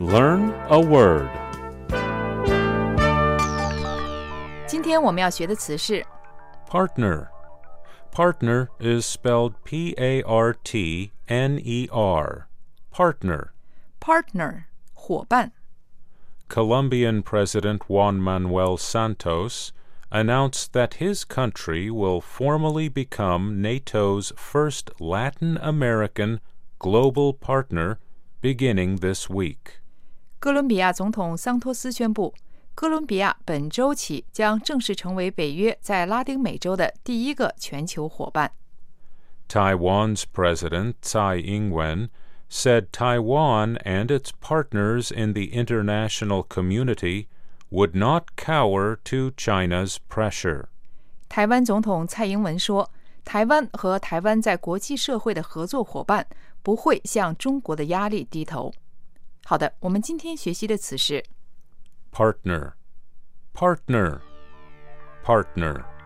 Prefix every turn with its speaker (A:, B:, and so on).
A: Learn a word.
B: 今天我们要学的词是
A: Partner. Partner is spelled P-A-R-T-N-E-R. Partner.
B: partner 伙伴。
A: Colombian President Juan Manuel Santos announced that his country will formally become NATO's first Latin American global partner beginning this week.
B: 哥伦比亚总统桑托斯宣布，哥伦比亚本周起将正式成为北约在拉丁美洲的第一个全球伙伴。
A: Taiwan's President Tsai Ing-wen said Taiwan and its partners in the international community would not cower to China's pressure.
B: 台湾总统蔡英文说，台湾和台湾在国际社会的合作伙伴不会向中国的压力低头。好的，我们今天学习的词是
A: Partner. Partner. Partner.